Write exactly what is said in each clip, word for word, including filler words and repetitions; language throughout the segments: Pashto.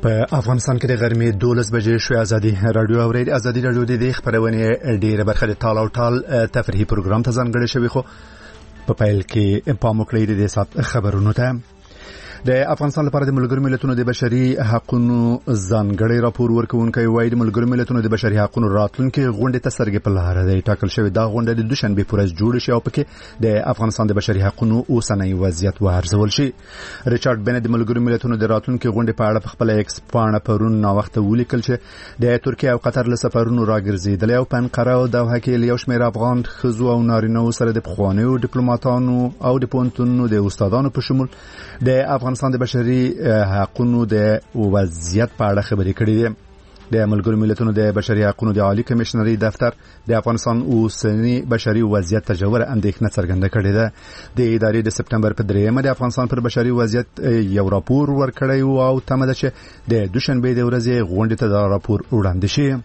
په افغانستان کې د غرمې دولس بجې شوې ازادي رادیو اورید ازادي رادیو د خبرونه ډیره برخه د ټال او ټال تفریحي پروګرام ته ځانګړی شوی خو په پیل کې په مکلې د سات خبرونو ته د افغانستان لپاره د ملګرو ملتونو د بشري حقوقو ځانګړی راپور ورکوونکی وایي د ملګرو ملتونو د بشري حقوقو راتلونکي غونډه ته سرګې په لار دی ټاکل شوی دا غونډه د دوشنبه پر ورځ جوړ شي او پکې د افغانستان د بشري حقوقو اوسنۍ وضعیت وارزول شي ریچارډ بن د ملګرو ملتونو د راتلونکي غونډې په اړه خپل ایکس پاڼه پرون نو وخت ولیکل چې د ترکیه او قطر له سفرونو راګرځیدل او په انقره او دوحه کې یو شمېر افغان خزو او نارینه سره د پخوانیو ډیپلوماټانو او د پونتونو د استادانو په شمول د افغانستان د بشري حقوقو د وضعیت په اړه خبرې کړې دي د ملګرو ملتونو د بشري حقوقو د عالی کمشنري دفتر د افغانستان اوسنی بشري وضعیت ته ژوره اندېښنه څرګنده کړې ده د ادارې د سپټمبر په دریمه د افغانستان پر بشري وضعیت یو راپور ورکړی او تمه ده چې د دوشنبه د ورځې غونډې ته دا راپور وړاندې شي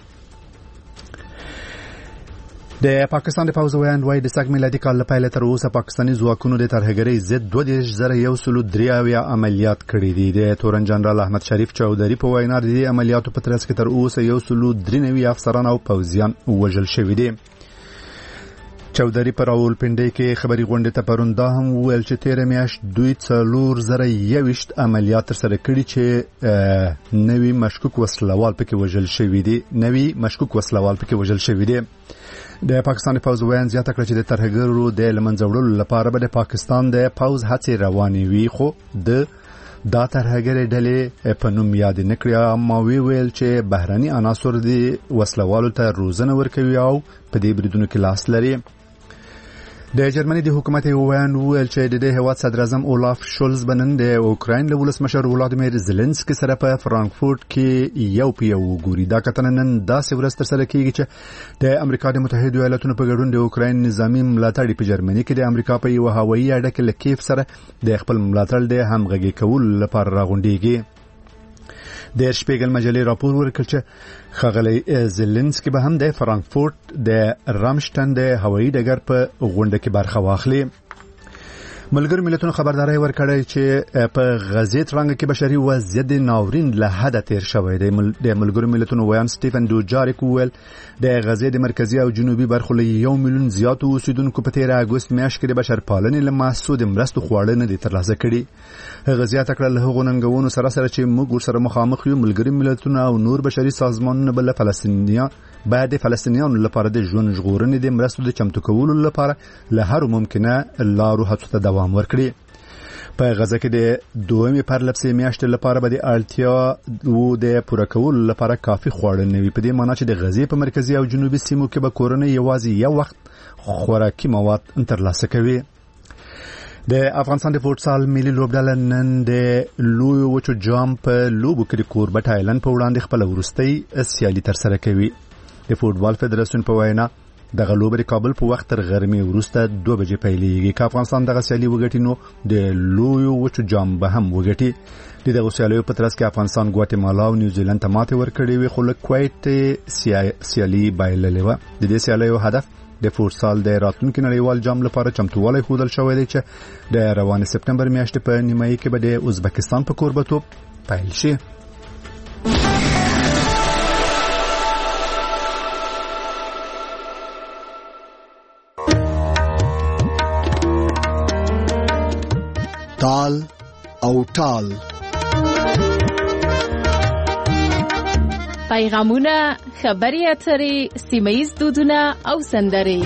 د پاکستان د پوځ ویاند وایي د سږ میلادي کال له پیل تر اوسه پاکستاني ځواکونو د ترهګرۍ ضد دوه دېرش زره یو سل درې اویا عملیات کړي دي د تورن جنرال احمد شریف چودري په وینا د عملیاتو په ترڅ کې تر اوسه یو سل درې نوي افسران او پوځیان وژل شوي دي چودري پر راولپنډي کې خبري غونډه ته پرونده هم ویل چې تیر میاشت دوی څلور زره یوشت عملیات تر سره کړي چې نوي مشکوک وسلوال پکې وژل شوي دي نوي مشکوک وسلوال پکې وژل شوي دي د پاکستان پوځ ویان زیاته کړ چې د ترهګرو د لمنځوړلو لپاره به د پاکستان د پوځ هڅې روانې وي خو د دا ترهګر ډلې په نوم یاد نه کړی اما وی ویل چې بهراني عناصر د وسلوالو ته روزنه ورکوي او په دې بریدونو کې لاس لري د جرمني د حکومت ویان ویل چې د هیواد صدر اعظم اولاف شولز بنن د اوکراین له ولسمشر ولادیمیر زيلنسکي سره په فرانکفورت کې یو په یو ګوري دا کتنه نن داسې ورځ تر سره کیږي چې د امریکا د متحده ایالاتونو په ګډون د اوکراین نظامی ملاتړ په جرمني کې د امریکا په یو هوایي اډه کې لکیف سره د خپل ملاتړ د همغږي کول لپاره راغونډيږي د شپږل مجلې راپور ورکړ چې خغلی زيلنسکي به هم د فرانکفورت د رامشتن د هوایي ډګر په غونډه کې برخه واخلي ملګرو ملتونو خبرداري ورکړی چې په غزې ترنګ کې بشري وضعیت د ناورین له حد تیر شوی دی د ملګرو ملتونو ویان سټيفن دوجاریک ویل د غزې د مرکزی او جنوبي برخو له یو میلیون زیات اوسیدونکو په تیر اگست میاشت کې د بشرپالنې له محسود مرستو خوړنه دي ترلاسه کړي غزيات کړل له غوننګونو سره سره چې موږ سره مخامخ یو ملګرو ملتونو او نور بشري سازمانونه بل فلسطینیان بعد فلسطینیانو لپاره د ژوند ژغورنې د مرستو د چمتو کولو لپاره له هر ممکنه لارو هڅو ته دوام ورکړي په غزه کې د دویمې پرلپسې میاشتې لپاره به د اړتیا وو د پوره کولو لپاره کافي خواړه نوي په دې معنی چې د غزې په مرکزی او جنوبي سیمو کې به کورونه یوازې یو وخت خوراکي مواد ترلاسه کوي د افغانستان د فوټسال ملي لوبډله نن د لوی وچو جام په لوبو کې د کوربه تایلند په وړاندې خپل ورستۍ سیالي تر سره کوي د فوټبال فدراسیون په وینا د غلوب د کابل په وخت تر غرمې وروسته دوه بجې پیلېږي که افغانستان دغه سیالي وګټي نو د لوی وچو جام به هم وګټي د دغه سیالیو په ترڅ کې افغانستان ګواتیمالا او نیوزیلند ته ماتې ورکړې وي خو له کویت سیالي بایللې وه د دې سیالیو هدف د فوټسال د راتلونکي نړیوال جام لپاره چمتووالی ښودل شوی دی چې د روانې سپټمبر میاشتې په نیمایي کې به د ازبکستان په کوربهتوب پیل شي تال او ټال پیغامونه خبري اترې سیمایي دودونه او سندرې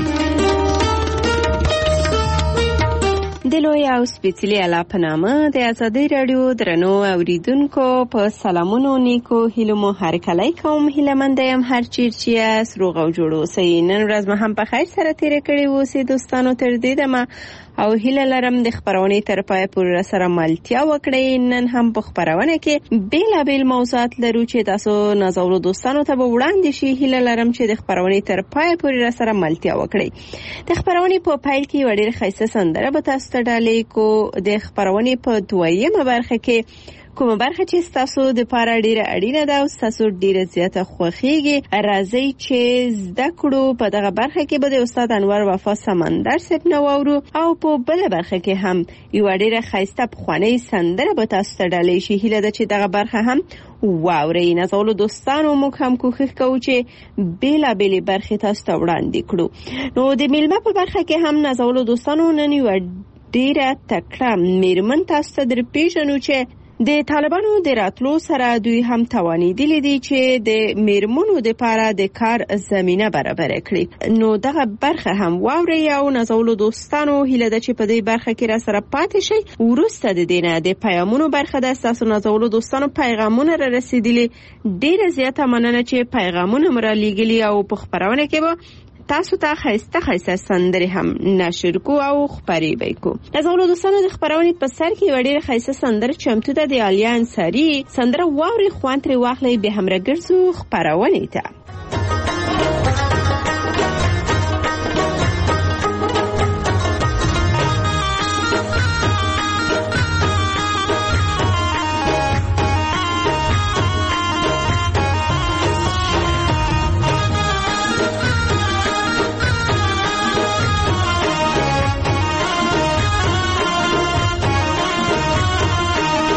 د لوی او سپیڅلي اعلی په نامه د ازادي رادیو درنو اوریدونکو په سلامونو نیکو هیلو مو هر کله کوم هیله مندم هر چیرچی اس روغ او جوړ اوسئ نن ورځ مې هم په خیر سره تیر کړی اوسئ دوستانو تر دې دمه او هیله لرم د خبرونې تر پای پورې سره ملتیا وکړئ نن هم په خبرونه کې بیلابیل موضوعات لرو چې تاسو نازولو دوستانو ته وړاندې شي هیله لرم چې د خبرونې تر پای پورې سره ملتیا وکړئ د خبرونې په پایل کې وړي خیسه سندره به تاسو ته ډالې کو د خبرونې په دویمه برخه کې کومه برخه چې تاسو د پاره ډیره اړینه ده او تاسو ډیره زیاته خوښیږي راځي چې زده کړو. په دغه برخه کې به د استاد انور وفا سمندر صاحب نو اورو او په بل برخه کې هم یو ډیره خاصه پخوانی سندره به تاسو ته ډالې شي. هیله ده چې دغه برخه هم واورئ. نازولو دوستانو موږ هم کوښښ کوو چې بیلا بیلې برخې تاسو ته وړاندې کړو. نو د میلمه په برخه کې هم نازولو دوستانو نن یو ډیره تکړه میرمن تاسو ته در پیژنو چې د طالبانو د راتلو سره دوی هم توانیدلی دي چې د میرمنو د پاره د کار زمینه برابر کړي. نو دغه برخه هم واوري او نازولو دوستانو هیله ده چې په دې برخه کې را سره پاتې شي. ورسته د دینه د پیغامونو برخه ده. تاسو نازولو دوستانو پیغامونه را رسیدلی. ډیره زیاته مننه چې پیغامونه مو را لیږلي او په خبرونه کې به تاسو ته خسته خسته سندري هم نشر کو او خبري به کو. نازولو دوستانو د خبرونه په سر کې وړي خسته سندر چمتو ده د علي انصاری سندره واوري خوان تر واخلې به هم راګرځو خبرونه ته.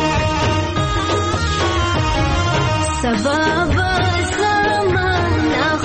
Sabab sama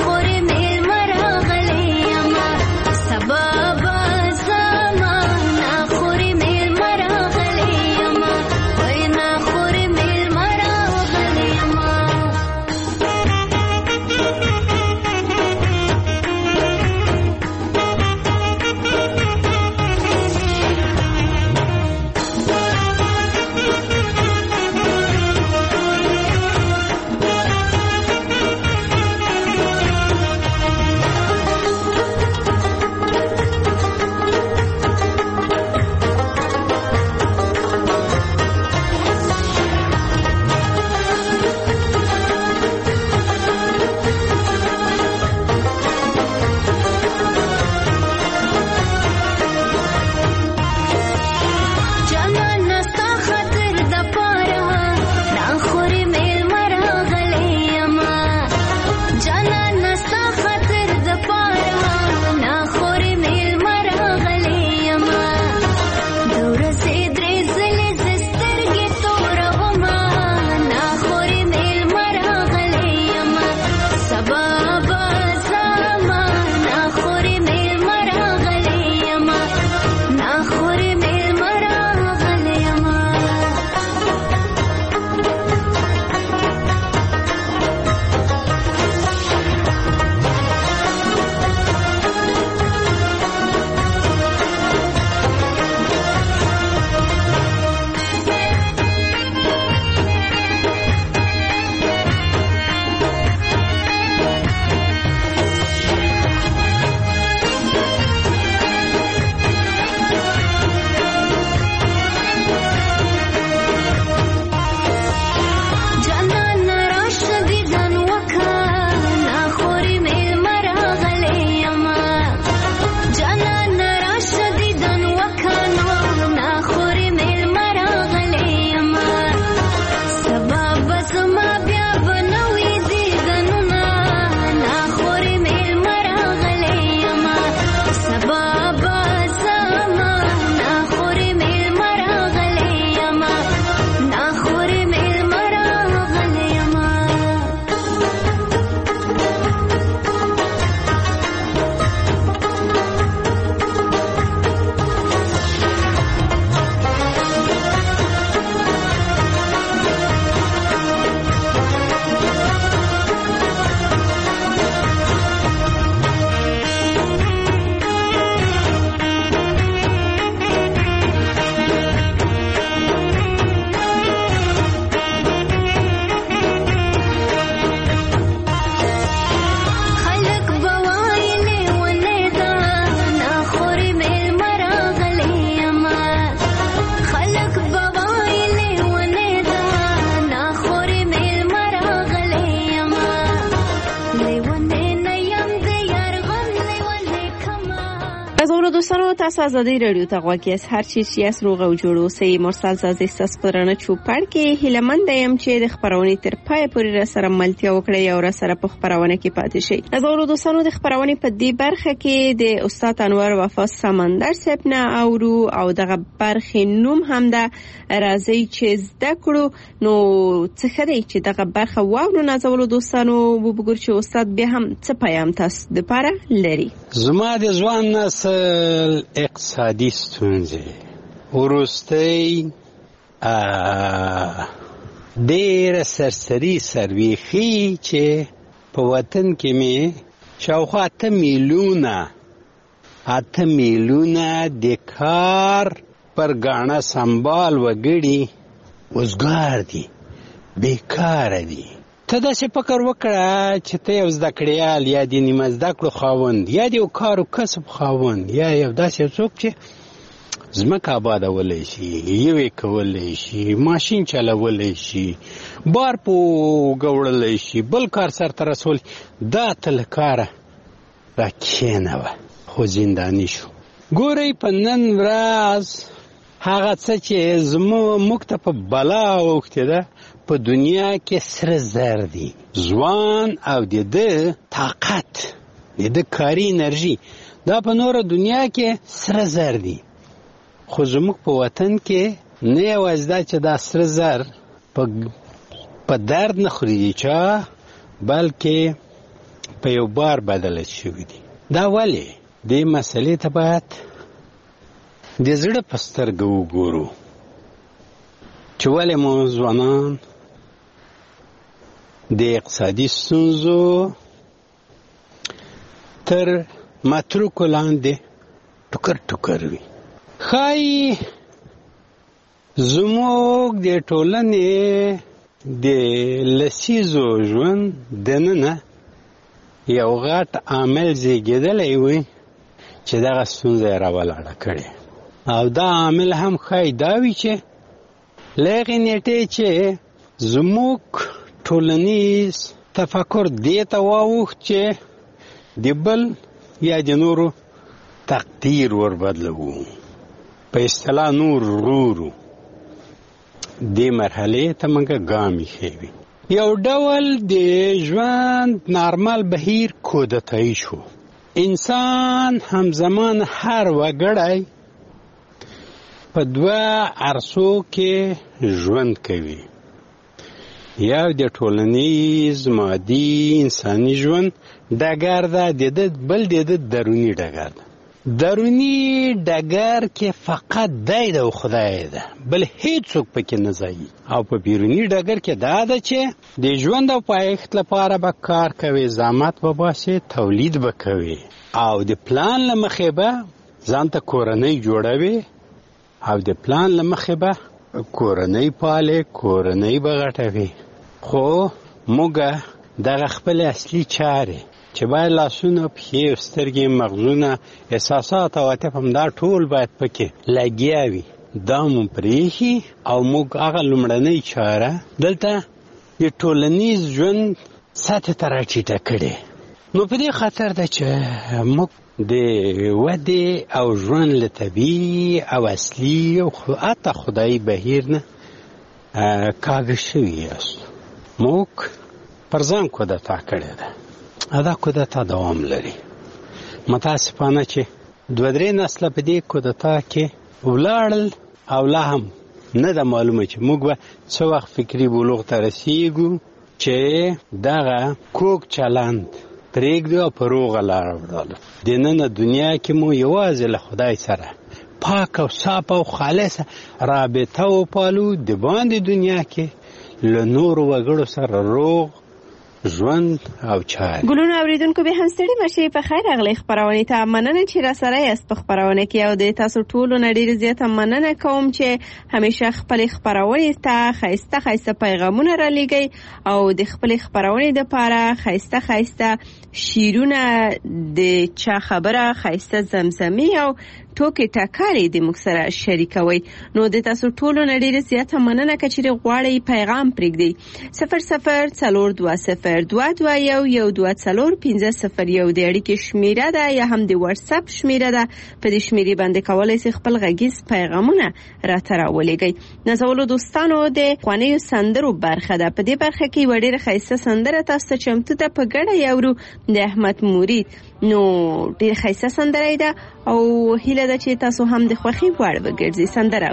بازار دوستانو تاسو ازادي رادیو ته غواړئ از هر چی چې اس روغ او جوړو سي مرسل زازي ستاسو پرانه چوپړ کې هیلمند يم چې د خبرونه تر پای پورې را سره ملتیا وکړي او را سره په خبرونه کې پاتې شي. بازار دوستانو د خبرونه په دې برخه کې د استاد انور وفا سمندر سپنا اورو او دغه برخه نوم هم ده راځي چې زده کړو. نو څه خدای چې دغه برخه واورو نازولو دوستانو وګور چې استاد به هم څه پیام تاسو د پاره لري. زما د ځوان نسل اقتصادي ستونزې وروستۍ ډېره سرسري سرویخي چې په وطن کې مې شاوخوا اته میلیونه اته میلیونه د کار پر ګاڼه سنبال وګړي وزګار دي، بیکاره دي. ته داسې فکر وکړه چې ته یو زده کړیال یا د نیمه زده کړو خاوند یا د یو کار و کسب خاوند یا یو داسې څوک چې ځمکه آبادولی شي، یوې کولی شي، ماشین چلولی شي، بار په وړلی شي، بل کار سرته رسولی. دا ته له کاره را کښېنوه خو زنداني شو. ګورئ په نن ورځ هغه څه چې زموږ ته په بلا اوښتې ده په دنیا کې سره زر دي. ځوان او د ده طاقت، د ده کاري انرژي دا په نوره دنیا کې سره زر دي. خو زموږ په وطن کې نه یوازې دا چې دا سره زر په درد نه خوري چا، بلکې په یو بار بدله شوي دي. دا ولې؟ دې مسئلې ته باید د زړه په سترګه وګورو چې ولې مو ځوانان د اقتصادي ستونزو تر متروکو لاندې ټوکر ټوکر وي. ښایي زموږ د ټولنې د لسیزو ژوند دننه یو غټ عامل زیږېدلی وي چې دغه ستونزه یې راولاړه کړې، او دا عامل هم ښایي دا وي چې له هغې نیټې چې زموږ ټولنیز تفکر دې ته واوښت چې د بل یا د نورو تقدیر وربدلوو، په اصطلاح نور ورورو. دې مرحلې ته موږ ګام ایښی وي. یو ډول د ژوند نارمل بهیر کودتایي شو. انسان همزمان هر وګړی په دوه عرصو کې ژوند کوي. یو د ټولنیز مادي انساني ژوند ډګر ده، د ده بل د ده دروني ډګر ده. دروني ډګر کې فقط دی ده او خدای ده، بل هیڅوک پکې نه ځایي. او په بیروني ډګر کې دا ده چې د ژوند او پایښت لپاره به کار کوي، زحمت به باسي، تولید به کوي، او د پلان له مخې به ځان ته کورنۍ جوړوي، او د پلان له مخې به کورنۍ پالي، کورنۍ به غټوي. خو موږ دغه خپل اصلي چارې چې باید لاسونه، پښې، سترګې، مغزونه، احساسات او عاطفه همدا ټول باید پکې لګیا وي، دا مو پرېښي او موږ هغه لومړنۍ چاره دلته د ټولنیز ژوند سطحې ته راټیټه کړې. نو په دې خاطر ده چې موږ د ودې او ژوند له طبیعي او اصلي او حتی خدایي بهیر نه کاږه شوي یاستو. موږ پر ځان کودتا کړې ده، دا کودتا دوام لري. متاسفانه چې دوه درې نسله په دې کودتا کې ولاړل او لا هم نه ده معلومه چې موږ به څه وخت فکري بلوغ ته رسیږو چې دغه کوږ چلند پرېږدو او په روغه لاره ولاړو. د ننه دنیا کې مو یوازې له خدای سره پاک او صاف او خالصه رابطه وپالو، د باندې دنیا کې له نورو وګړو سره روغ ژوند او چارې. ګلونه اوریدونکو به هم ستړي مشي په خیر اغلی خبرونه ته مننه چې را سره یاست په خبرونه کې، او د تاسو ټولو نړۍ زیاته مننه کوم چې همیشه خپل خبرونه ته خاصه خاصه پیغامونه را لګي او د خپل خبرونه د لپاره خاصه خاصه شیرونه د چا خبره خاصه زمزمي او ټوکې ټکالې د موږ سره شریکوي. نو د تاسو ټولو نه ډیره زیاته مننه که چیرې غواړئ پیغام پرېږدئ. صفر صفر څلور دوه صفر دوه دوه یو یو دوه څلور پنځه صفر یو د اړیکې شمیره ده یا هم د واتس اپ شمیره ده. په دې شمیرې باندې کولی شئ خپل غږیز پیغامونه راته راولېږئ. نازولو دوستانو د خوانیو سندرو برخه ده. په دې برخه کې یوه ډیره ښایسته سندره تاسو ته چمتو ده، په ګډه یاورو د احمد مرید. نو ډیره ښایسته سندره ده او هیله ده چې تاسو هم د خوښۍ وړ وګرځئ. سندره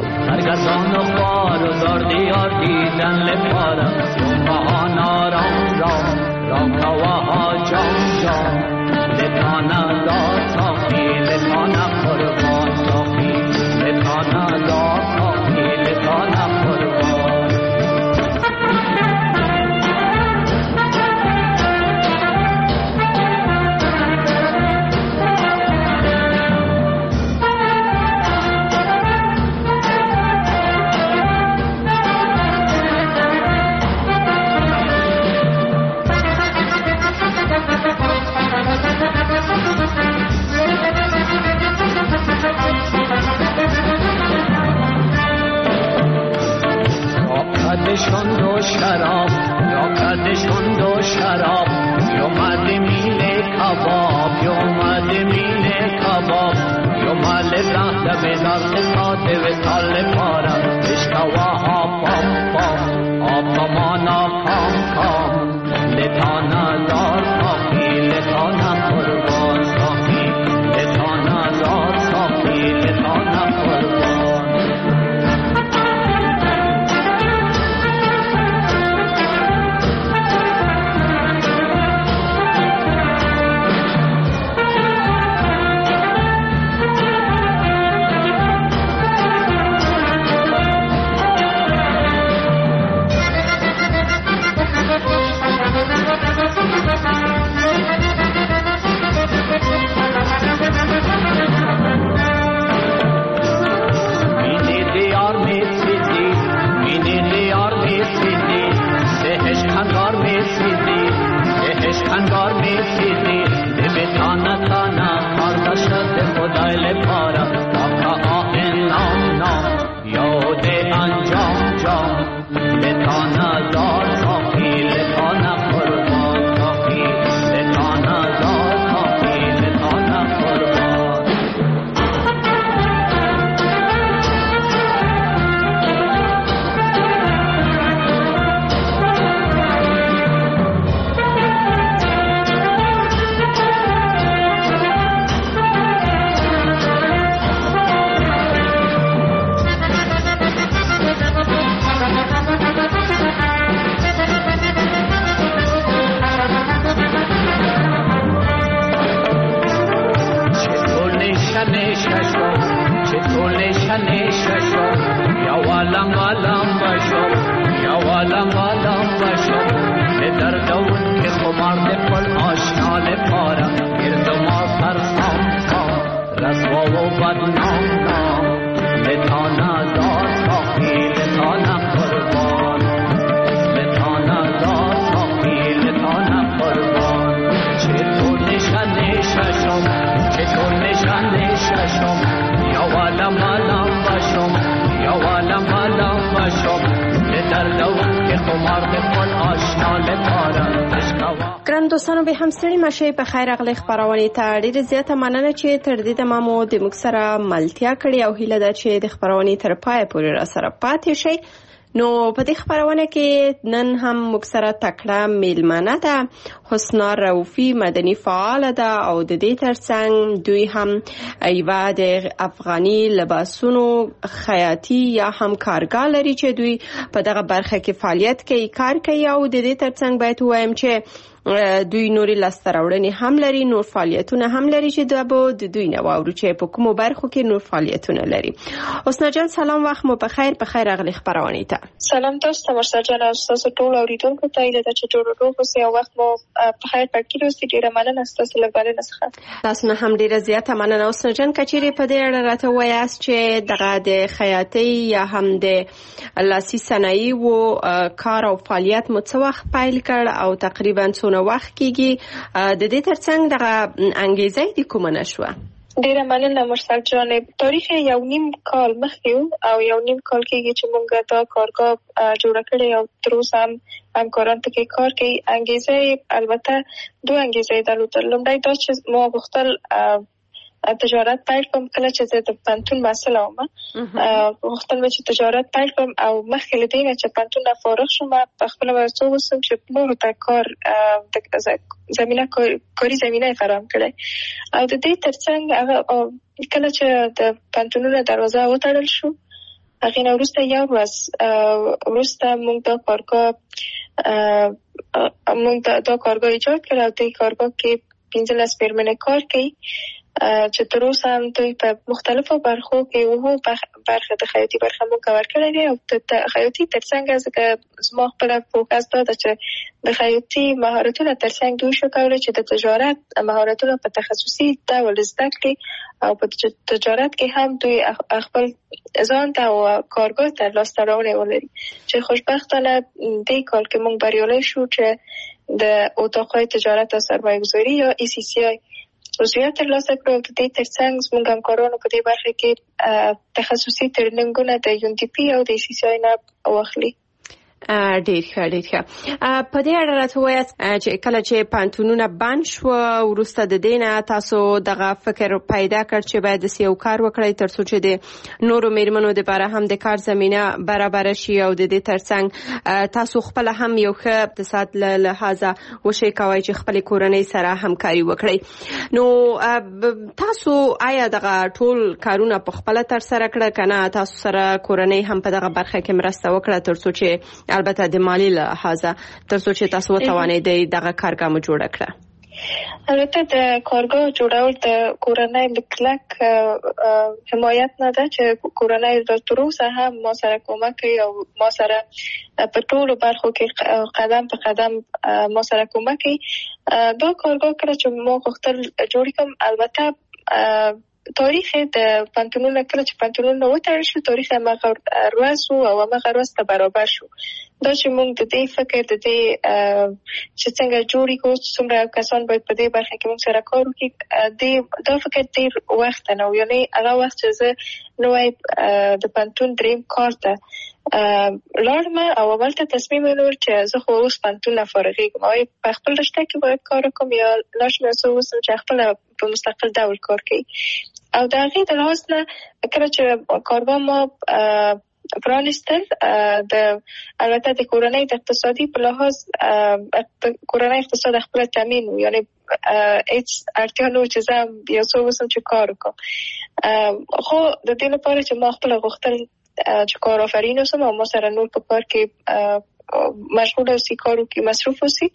کردشون دو شراب یا کردشون دو شراب یومد میله کباب یومد میله کباب یومد رفت به درد ساده و سال پارم اشکوا ها پام پام آب مانا کام کام لطانا دار ساخی لطانا قربان ساخی لطانا دار ساخی لطانا قربان. انگار می سیدی به تانا تانا کار داشت خدای پارا آقا آهن نام نام یاد انجام جام به تانا دار ساخی لطانا قربان ساخی لطانا دار ساخی لطانا قربان. ګران دوستانو به هم ستړي مشه په خیر اغلی خبرونه ته ډیره زیاته مننه چې تر دې دمه مو د موږ سره ملتیا کړې او هیله ده چې د خبرونه تر پای پورې را سره پاتې شئ. نو په دې خبرونه کې نن هم موږ سره تکړه میلمنه ده حسنا رؤفی، مدني فعال ده او د دې ترڅنګ دوی هم ایوا د افغاني لباسونو خیاطي یا هم کارګر لري چې دوی په دغه برخه کې فعالیت کوي کار کوي او د دې ترڅنګ باید وایم چې دوی نوري لاسته راوړنې هم لري، نور فعالیتونه هم لري چې دا به د دوی نه واورو چې په کومو برخو کې نور فعالیتونه لري. حسنا جان سلام، وخت مو په خیر. په خیر اغلی خبرونه ته سلام تاسو مرسا جان او تاسو ټول اوریدونکو ته ایله چې ټول روغ اوسئ او وخت مو په خیر پکې اوسئ. ډیره مننه تاسو لپاره نسخه تاسو نه هم ډیره زیاته مننه. حسنا جان کچېری په دې اړه راته وایاست چې دغه د خیاطي یا هم د لاسي صنایع و کار او فعالیت مو څه وخت پیل کړ او تقریبا څونه وخت کېږي؟ د دې ترڅنګ دغه انګیزه د کومه نشوه؟ ډیره مننه مرسل جان. تاریخ یو نیم کال مخکې او یو نیم کال کېږي چې موږ دا کارګاه جوړه کړې او تر اوسه هم همکاران پکې کار کوي. انګیزه البته دوه انګیزې درلودل. لومړی دا چې ما غوښتل تجارت پیل کوم کله چې زه د پنتون محصل وم. غوښتل مې چې تجارت پیل کوم او مخکې له دې نه چې پنتون نه فارغ شوم په خپله وسو وسم چې نورو ته کار زمینه کاري زمینه فراهم کړی او د دې ترڅنګ هغه کله چې د پنتونونو دروازه وتړل شو هغې نه وروسته یو ورځ وروسته موږ دا کارګاه موږ دا کارګاه ایجاد کړ او دې کارګاه کې پنځلس مېرمنې کار کوي چې تر اوسه هم دوی په مختلفو برخو کې وو. برخه د خیاطي برخه مو کور کړی دی او د خیاطي ترڅنګ ځکه زما خپله فوکس دا ده چې د خیاطي مهارتونه ترڅنګ دوی شو کولی چې د تجارت مهارتونه په تخصصي ډول زده کړي او په تجارت کې هم دوی خپل ځان ته او کارګاه ته لاسته راوړنې ولري چې خوشبختانه دې کال کې موږ بریالي شو چې د اتاقهای تجارت او سرمایه گذاري یا ای سی سی آی عضویت ترلاسه کړو. د دې ترڅنګ زموږ همکارانو په دې برخه کې تخصصي ټریننګونه د یو ډي پي او د ای سی سی آی نه واخلي. ډېر ښه ډېر ښه. په دې اړه راته ووایاست چې کله چې پانتونونه بند شو وروسته د دې نه تاسو دغه فکر پیدا کړ چې باید داسې یو کار وکړئ تر څو چې د نورو مېرمنو دپاره هم د کار زمینه برابره شي او د دې ترڅنګ تاسو خپله هم یو ښه اقتصاد له لحاظه وشئ کوئ چې خپلې کورنۍ سره همکاري وکړئ. نو تاسو آیا دغه ټول کارونه په خپله ترسره کړه که نه تاسو سره کورنۍ هم په دغه برخه کې مرسته وکړه تر څو چې البته د مالی لحاظه تر څو چې تاسو وتوانئ دغه کارګاه مو جوړه کړه؟ البته د کارګاه جوړول د کورنۍ د کلک حمایت نه ده چې کورنۍ تر اوسه هم ما سره کومک کوي او ما سره په ټولو برخو کې قدم په قدم ما سره کومک کوي. دا کارګاه کله چې ما غوښتل جوړ کړم البته تاریخ د پنتونونو کله چې پنتونونو وتړل شو تاریخ هماغه ورځ و او هماغه ورځ ته برابر شو. دا چې موږ د دې فکر د دې چې څنګه جوړې کړو څومره کسان باید په دې برخه کې موږ سره کار وکړي دا فکر ډېر وخت نه و. یعنې هغه وخت چې زه نوی د پنتون دریم کار ته لاړم او اول ته تصمیم ونیول چې زه خو اوس پنتون نه فارغېږم او په خپل رشته کې باید کار وکړم یا لاړ شم یو څه ووسم چې خپله په مستقل ډول کار کوي. او د هغې د لحاظ نه کله چې کارګاه ما پرانیستل د البته د کورنۍ د اقتصادي په لحاظ کورنۍ اقتصاد خپل تامین و یعنې هیڅ اړتیا نه و چې زه یو څه ووسم چې کار وکړم. خو د دې لپاره چې ما خپله غوښتل چې کار آفرین اوسم او ما سره نور په کار کې مشغول اوسي کار وکړي مصروف اوسي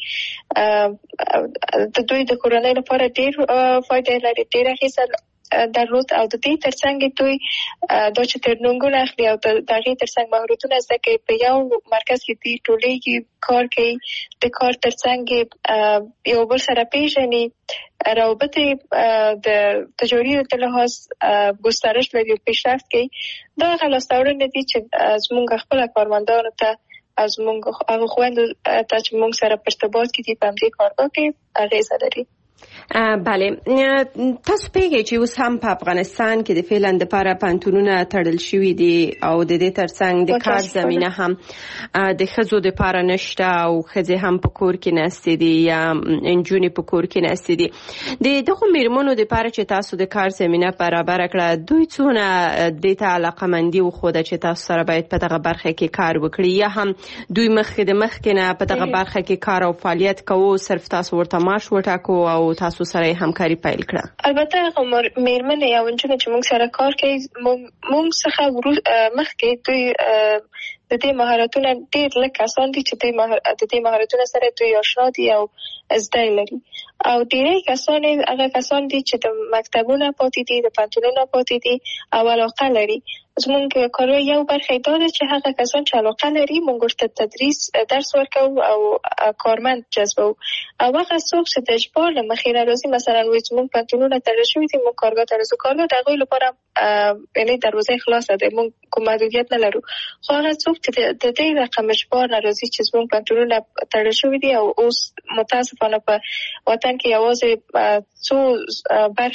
د دوی د کورنۍ لپاره ډېر فایده لري ډېر اغېزه درلود او د دې ترڅنګ دوی دا چې ټریننګونه اخلي او د هغې ترڅنګ مهارتونه زده کوي په یو مرکز کې دوی ټولېږي کار کوي د کار ترڅنګ یو بل سره پیژني روابطې د تجاري د لحاظ ګسترش لري او پیشرفت کوي. دا هغه لاسته راوړنې دي چې زموږ خپله کارمندانو ته او زموږ هغو خویندو ته چې موږ سره په ارتباط کې دي په همدې کارګاه کې اغېزه لري. بله تاسو پیږئ چې اوس هم په افغانستان کې د فعلا دپاره پانتونونه تړل شوي دي او د دې ترڅنګ د کار زمینه هم د ښځو دپاره نشته او ښځې هم په کور کې ناستې دي یا نجونې په کور کې ناستې دي. د دغو مېرمنو دپاره چې تاسو د کار زمینه برابره کړه دوی څونه دې ته علاقمندي وښوده چې تاسو سره باید په دغه برخه کې کار وکړي یا هم دوی مخکې د مخکې نه په دغه برخه کې کار او فعالیت کوو صرف تاسو ورته معاش وټاکو او تاسو سره همکاري پیل کړه؟ البته هغه مېرمنې یا نجونې چې موږ سره کار کوي موږ څخه مخکې دوی د دې مهارتونه ډېر لږ کسان دي چې د دې مهارتونه سره دوی آشنا دي او زده لري او ډېری کسان هغه کسان دي چې د مکتبونو پاتې دي د پوهنتونونو پاتې دي او علاقه لري. زموږ کار یو برخه دا ده چې هغه کسان چې علاقه لري موږ ورته تدریس درس ورکوو او کارمند جذبوو او هغه څوک چې د اجبار له مخې نه راځي مثلا وایي زموږ پوهنتونونه تړل شوي دي موږ کارګاه ته راځو کارګاه د هغوی لپاره یعنې دروازه خلاصه ده موږ کوم محدودیت نه لرو. خو هغه څوک چې د دې رقم اجبار نه راځي چې زموږ پوهنتونونه تړل شوي دي او اوس متاسفانه په وطن کې یوازې څو برخې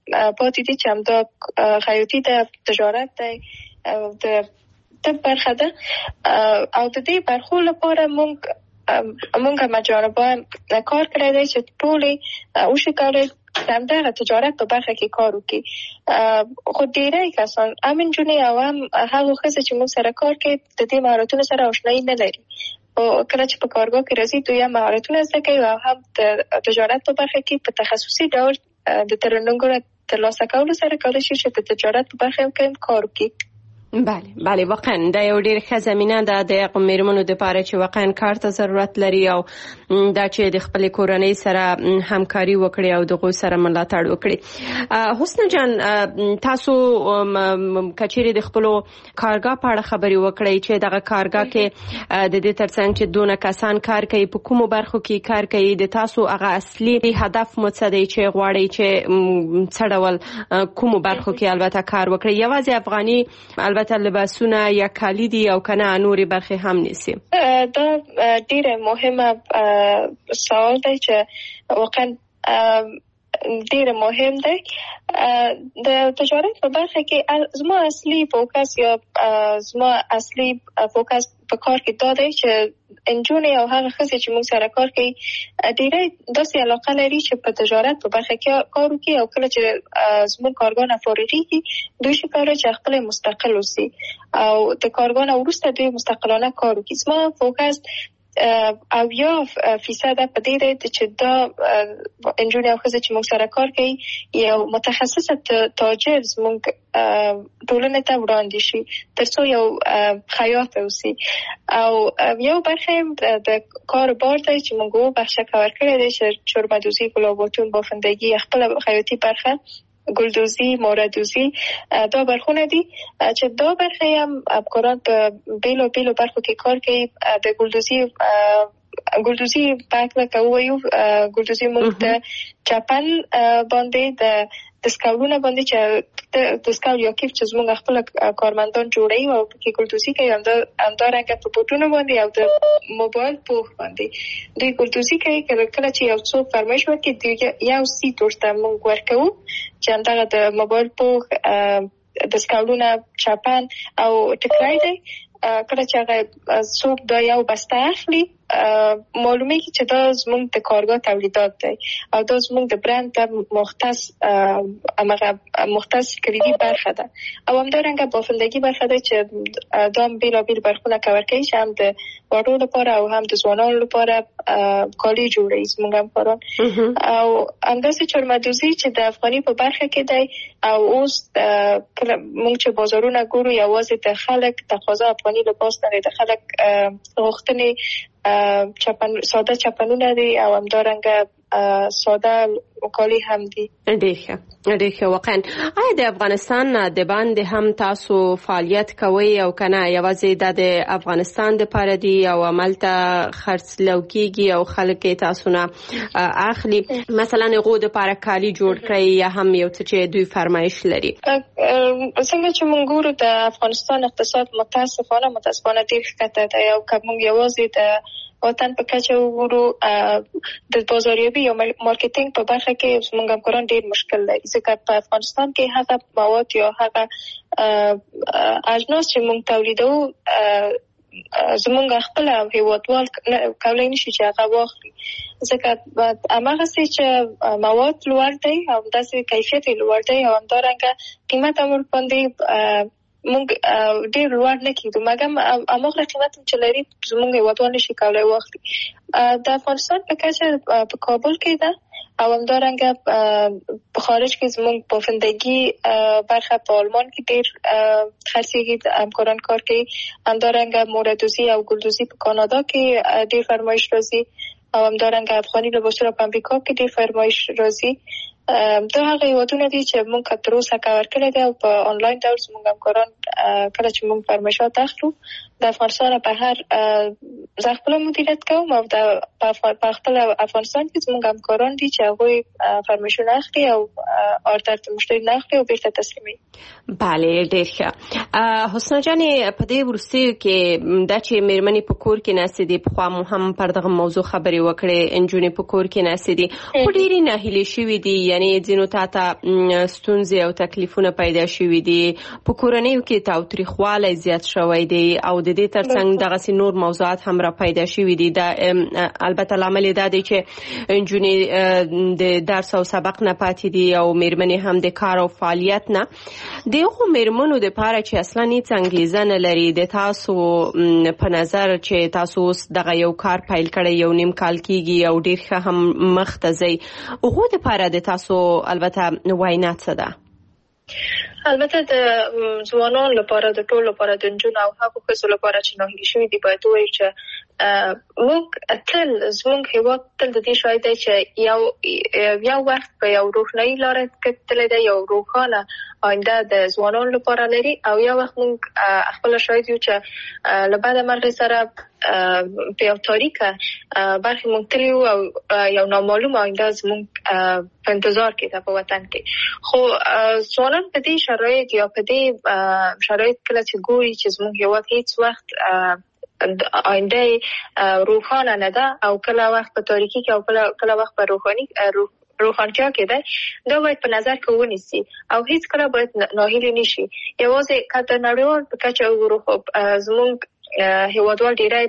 پاتې دي چې همدا خیاطي ده، تجارت ده او د طب برخه ده. او د دې برخو لپاره موږ موږ مجاربان کار کړی دی چې ټولې وشي کولای همدغه تجارت په برخه کې کار وکړي. خو ډیری کسان همین جونې او هم هغه ښځې چې موږ سره کار کوي د دې مهارتونو سره آشنایي نه لري. او کله چې په کارګاه کې راځي دوی هم مهارتونه زده کوي او هم د تجارت په برخه کې په تخصصي ډول د ترننګونو ترلاسه کولو سره کولی شي چې د تجارت په برخه کې کار وکړي. بله بله واقعا دا یو ډیر ښه زمینه ده د میرمنو لپاره چې واقعا کار ته ضرورت لري او دا چې د خپل کورنۍ سره همکاري وکړي او دغه سره ملاتړ وکړي. حسن جان تاسو کچېری د خپل کارګاه په اړه خبري وکړي چې دغه کارګاه کې د دې ترڅنګ چې دونه کسان کار کوي په کومو برخو کې کار کوي د تاسو هغه اصلي هدف مو څه دی چې غواړي چې څړول کومو برخو کې البته کار وکړي؟ یوازې افغاني البته لباسونه یا کالی دي او کنه نورې برخې هم نیسي؟ دا ډیره مهمه سوال دی چې واقعا ډیره مهم دی. د تجارت په برخه کې زما اصلي فوکس یا زما اصلي فوکس په کار کې دا دی چې انجونې او هغه ښځې چې موږ سره کار کوي ډیره داسې علاقه لري چې په تجارت په برخه کې کار وکړي او کله چې زموږ کارګاه نه فارغېږي دوی شي کولی چې خپل مستقل اوسي او د کارګاه نه وروسته دوی مستقلانه کار وکړي. زما فوکس او یا فیصد په دې دی چې دا انجونې او ښځې چې موږ سره کار کوي یو متخصصه تاجر زموږ ټولنې ته وړاندې شي ترڅو یو خیاط اوسي. او یو برخه د کار بار دی چې موږ وو بخشه کور کړی دی چې چرمدوزی، گلاباتون، بافندگی، خپل خیاطي برخه، ګلدوزی، موردوزی، دا برخونه دي چې دا برخه هم افکاران په بیلو بیلو برخو کې کار کوي. د ګلدوزی ګلدوزی پاکله کوو ګلدوزی موږ د چپن باندې د دسکاولونه باندې چې د دسکاول یا کیف چې زموږ خپل کارمندان جوړي او کې ګلدوزی کوي هم دا هم دا رنګ په بوټونو باندې او د موبایل پوښ باندې دوی ګلدوزی کوي. کله کله چې یو څوک فرمایش وکړي یو سیټ ورته موږ ورکوو چې همدغه د موبایل پوښ، دسکاولونه، چپن او ټکری دی. کله چې هغه څوک دا یو بسته اخلي معلومه کی چې دا زموږ د کارګاه تولیدات دی او دا زموږ د برند د مختص امغه مختص کلیدي برخه ده. او همدارنګه بافندگی برخه ده چې دا بیل بیل برخونه کور کوي چې هم د وړو لپاره او هم د ځوانانو لپاره کالي جوړوي زموږ همکاران. او همداسې چرمدوزی چې د افغاني په برخه کې دی او اوس موږ چې بازارونه ګورو یوازې د خلک تقاضا افغاني لباس نه د خلک غوښتنې چپن ساده چپنونه دي او همدارنګه ساده وکالي هم دي. ډېر ښه ډېر ښه. واقعا آیا د افغانستان د باندې هم تاسو فعالیت کوئ او کنه یوازې د افغانستان د لپاره دي او عملته خرڅلاو کیږي او خلک تاسو نه اخلي؟ مثلا غو د لپاره کالی جوړ کړئ یا هم یو څه چې دوی فرمایش لري؟ څنګه چې موږ ګورو د افغانستان اقتصاد متاسفانه متاسفانه ډېر ښکته دی او که موږ یوازې د وطن په کچه وګورو د بازاریابي یا مارکیټینګ په برخه کې زموږ همکاران ډېر مشکل لري ځکه په افغانستان کې هغه مواد یا هغه اجناس چې موږ تولیدوو زموږ خپل هیوادوال کولای نشي چې هغه واخلي ځکه هماغسې چې مواد لوړ دی او داسې کیفیت یې لوړ دی او همدارنګه قیمت هم ورباندې موږ ډېر لوړ نه کېږو مګر هماغه قیمت هم چې لري زموږ هیوادوال نشي کولای واخلي. د افغانستان په کچه په کابل کې ده او همدارنګه په خارج کې زموږ بافندگی برخه په آلمان کې ډېر خرڅېږي همکاران کار کوي. همدارنګه موردوزی او ګلدوزی په کانادا کې ډېر فرمایش راځي او همدارنګه افغاني لباسونه په امریکا کې ډېر فرمایش راځي. دا هغه هیوادونه دي چې موږ تر اوسه کور کړی دی او په آنلاین ډول زموږ همکاران کله چې موږ فرمایشات اخلو د افغانستان په هر زه خپل مدیریت کوم او د په خپل افغانستان کې زموږ همکاران دي چې هغوی فرمایشونه اخلي او آردر د مشتری نه اخلي او بیرته تسلیمي. بله ډیر ښه. حسنا جانې په دې وروستیو کې دا چې میرمنې په کور کې ناستې دي، پخوا مو هم پر دغه موضوع خبرې وکړې، انجونې په کور کې ناستې دي خو ډېرې ناهیلې شوي دي، یعنی ځینو ته ته ستونزې او تکلیفونه پیدا شوي دي، په کورنیو کې تاوتریخوالی زیات شوی دی او د دې ترڅنګ دغسې نور موضوعات هم را پیدا شوي دي. دا البته لامل یې دا دی چې انجونې د درس او سبق نه پاتې دي او میرمنې هم د کار او فعالیت نه. دغه میرمنو د پاره چې اصلا هیڅ انګیزه نه لري، د تاسو په نظر چې تاسو اوس دغه یو کار پیل کړی یو نیم کال کېږي او ډېر ښه هم مخ ته ځئ، هغو د پاره د تاسو البته وینا څه ده؟ البته د ځوانانو لپاره، د ټولو لپاره، د نجونو او هغو ښځو لپاره چې ناهیلي شوي دي، باید ووایو چې موږ تل زموږ هېواد تل د دې شاهد دی چې یو یو وخت په یو روښنایي لاره کتلی دی، یو روښانه آینده د ځوانانو لپاره لري، او یو وخت موږ خپله شاهد یو چې له بده مرغې سره په یو تاریکه برخې موږ تللي یو او یو نامعلوم آینده زموږ په انتظار کې ده په وطن کې. خو ځوانان په دې شرایط یا په دې شرایط کله چې ګوري چې زموږ هېواد هیڅ وخت آینده روښانه نه ده او کله وخت په تاریکی کې او کله کله وخت په روښاني روښانتیا کې ده، دا باید په نظر کې ونیسي او هیڅ کله باید ناهیلي نشي. یوازې که د نړیوال په کچه وګورو، خو زموږ هېوادوال ډېری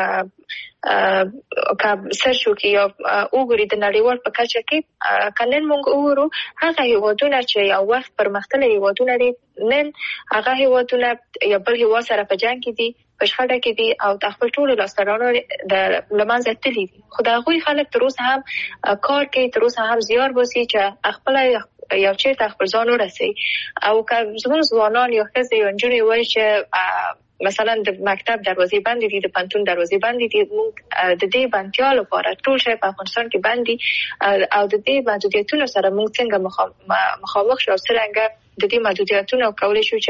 که سرچ وکړي یا وګوري د نړیوال په کچه کې، که نن موږ وګورو هغه هېوادونه چې یو وخت پرمختللي هېوادونه دي، نن هغه هېوادونه یا بل هېواد سره په جنګ کې دي، په شخړه کې دي او د خپل ټولو لاسته راوړنو د له منځه تللي دي. خو د هغوی خلک تر اوسه هم کار کوي، تر اوسه هم زیار باسي چې خپله یو چېرته خپل ځان ورسوي. او که زموږ ځوانان یا ښځې یا نجونې وایي چې مثلا د مکتب دروازې بندې دي، د پوهنتون دروازې بندې دي، موږ د دې بندتیا لپاره ټول شی په افغانستان کې بند دي او د دې محدودیتونو سره موږ څنګه مخامخ شو او څرنګه د دې محدودیتونو کولی شو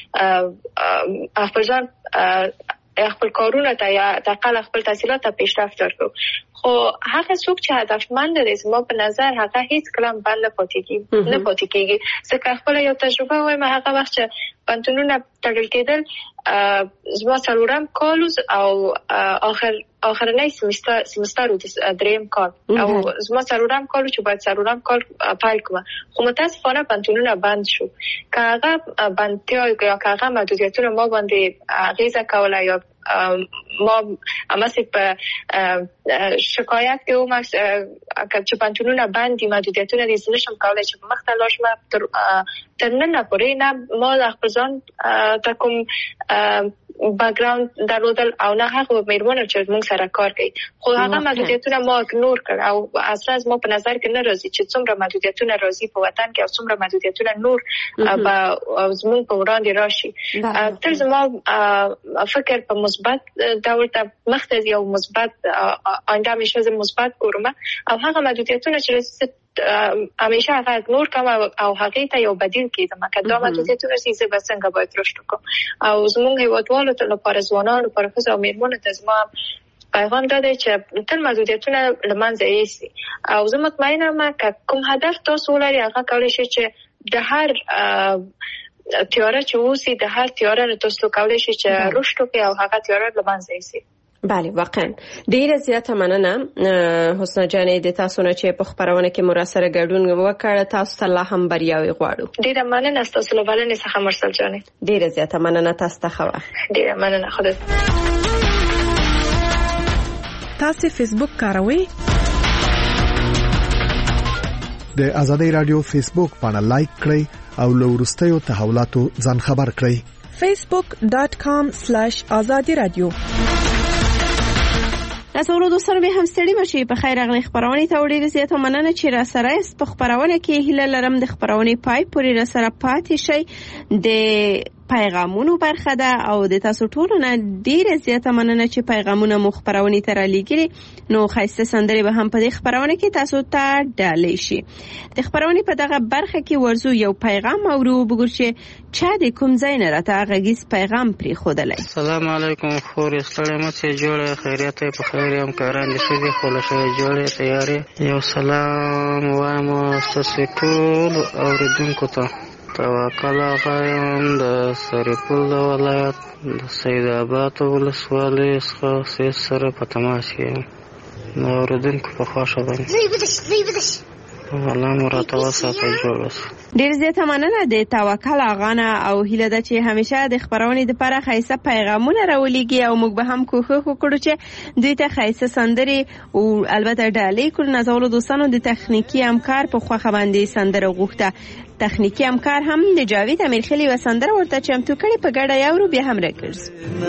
چې خپل ځان خپل کارونه ته یا حداقل خپل تحصیلات ته پیشرفت ورکړو. خو هغه څوک چې هدفمند دی زما په نظر هغه هیڅ کله بند نه پاتې کېږي نه پاتې کېږي ځکه خپله یو تجربه وایم، هغه وخت چې پوهنتونونه تړل کېدل زما څلورم کال او آخر آخرنی سمستر سمستر و دریم کال او زما څلورم کال چې باید څلورم کال پیل کوم، خو متاسفانه پوهنتونونه بند شو. که هغه بندتیا یا که هغه محدودیتونه ما باندې اغیزه کوله یا ما همسې په شکایت کې وم چې پوهنتونونه بند دي، محدودیتونه دي، زه نشم کولی چې په مخ ته لاړ شم. تر ننه پورې نه ما د خپل ځان ته کوم بیکګراوند درلودل او نه هغه میرمنو چې موږ سره کار کوي، خو هغه محدودیتونه ما اګنور کړ او اصلا زما په نظر کې نه راځي چې څومره محدودیتونه راځي په وطن کې او څومره محدودیتونه نور به زموږ په وړاندې راشي. تل زما فکر په مثبت ډول ته مخ ته ځي او مثبت آینده همیشه زه مثبت ګورم او هغه محدودیتونه چې راځي همیشه هغه اګنور کوم او هغې ته یو بدیل کېدم که دا محدودیتونه چې زه به څنګه باید رشد وکړم. او زموږ هېوادوالو ته لپاره، ځوانانو لپاره، ښځو او میرمنو ته زما پیغام دا دی چې تل محدودیتونه له منځه یوسي او زه مطمئنه یم که کوم هدف تاسو ولرئ هغه کولی شئ چې د هر تیاره چې اوسي د هر تیاره نه تاسو کولی شئ چې رشد وکړئ او هغه تیاره له منځه یوسي. بله واقعا ډیره زیاته مننه حسنا جانې د تاسو نه چې په خبرونه کې مو سره ګډون وکړ. تاسو ته الله هم بریاوي غواړو. ډیره مننه تاسو له بلنې څخه مرسل جانې. ډیره زیاته مننه تاسو ته. خو ډیره مننه. خدای تاسو فیسبوک کاروئ؟ د آزادۍ رادیو فیسبوک باندې لایک کړئ او له وروستیو تحولاتو ځان خبر کړئ. facebook dot com slash azadi radio. تاسو دوستانو به هم ستړي مشي په خیر اغلی خبرونه ته وړي زیاته مننه چې را سره است په خبرونه کې هله لرم د خبرونه پای پورې را سره پاتې شي. د پیغامونو برخه ده او د تاسو ټولو نه ډیره زیاته مننه چې پیغامونه مو خپرونې ته رالیږلي. نو ښایسته سندرې به هم په دې خپرونه کې تاسو ته ډالۍ شي. د خپرونې په دغه برخه کې ورزو یو پیغام اورو وګورو چې چا د کوم ځای نه راته غږیز پیغام پرېښودلی. السلام علیکم خورې ستړی مه چې جوړه خیریت یې په خیر یم کاران دې ښه دي خو له ښې جوړې تیارې یو سلام وایم ستاسو ټولو اورېدونکو ته. توکل آغا یم د سرپل د ولایت د سید آباد ولسوالۍ څخه سید سره په تماس کې یم. د اورېدونکو په خوښه باندې الله مو راته وساته جوړ اوسه. ډېر زیاته مننه د توکل آغا نه او هیله ده چې همیشه د خپرونې دپاره ښایسته پیغامونه راولېږي او موږ به هم کوښښ وکړو چې دوی ته ښایسته سندرې او البته ډالۍ کړو. نازولو دوستانو د تخنیکي همکار په خوښه باندې سندره غوښته. تخنیکي همکار هم د جاوید امیرخیل یوه سندره ورته چمتو کړې، په ګډه یاورو بیا هم راګرځو.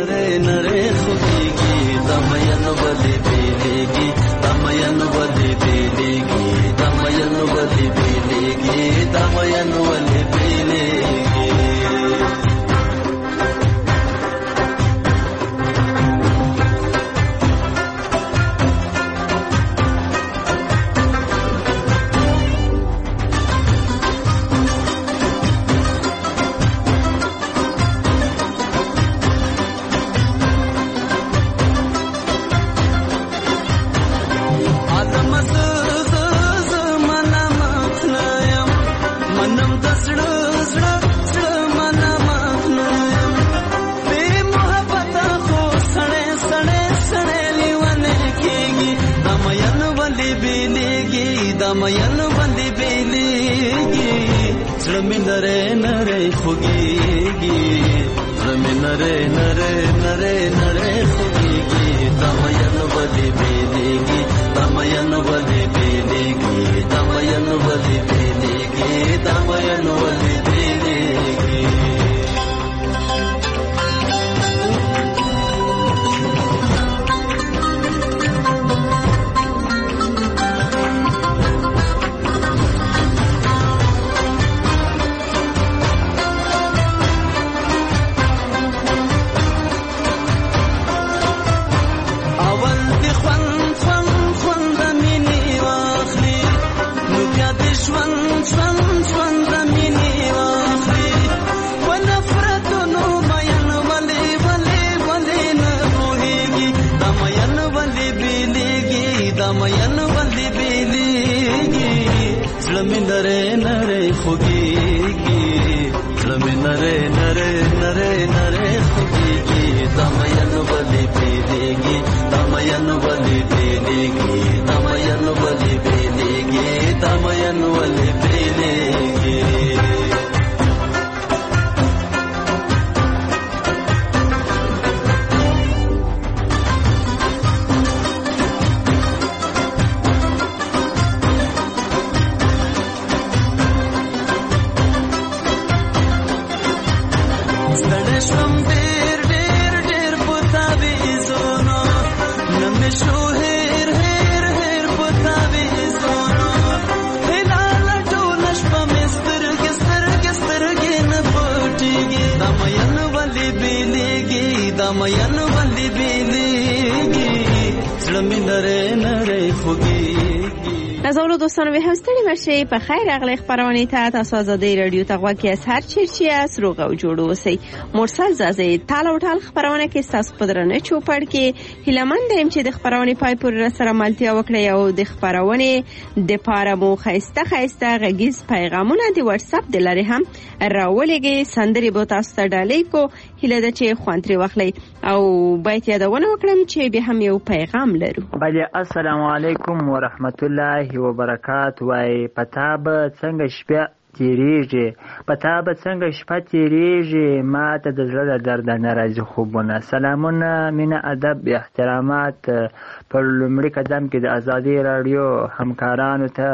نازولو دوستانو به هم ستړي مشئ په خیر راغلی خپرونې ته. تاسو ازادۍ راډیو ته غوږ یاست، هر چیرې چې یاست روغ او جوړ اوسئ. مرسل زازې تال او ټال خپرونه کې ستاسو په درنه چوپړ کې هیلهمند یم چې د خپرونې پای پورې راسره ملتیا وکړئ او د خپرونې دپاره مو ښایسته ښایسته غږیز پیغامونه د واتساپ د لارې هم راولېږئ. سندرې به تاسو ته ډالۍ کو. هیله ده چې خوند ترې واخلئ او باید یادونه وکړم چې بیا هم یو پیغام لرو. بله السلام علیکم ورحمت الله وبرکات. وای پتا به څنګه شپه تیریږي پتا به څنګه شپه تیریږي ما ته د زړه د درد نه راځي خوبونه. سلامونه مینه ادب احترامات پر لومړي قدم کې د ازادي راډیو همکارانو ته